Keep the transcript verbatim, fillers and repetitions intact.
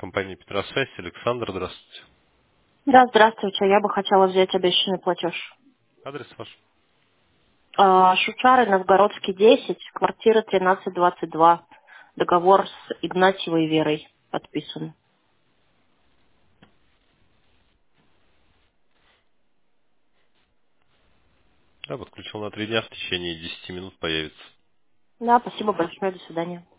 Компания Петросвязь, Александр, здравствуйте. Да, здравствуйте. Я бы хотела взять обещанный платеж. Адрес ваш? А, Шучары, Новгородский, десять, квартира тринадцать двадцать два. Договор с Игнатьевой Верой подписан. Да, подключил на три дня, в течение десяти минут появится. Да, спасибо большое. До свидания.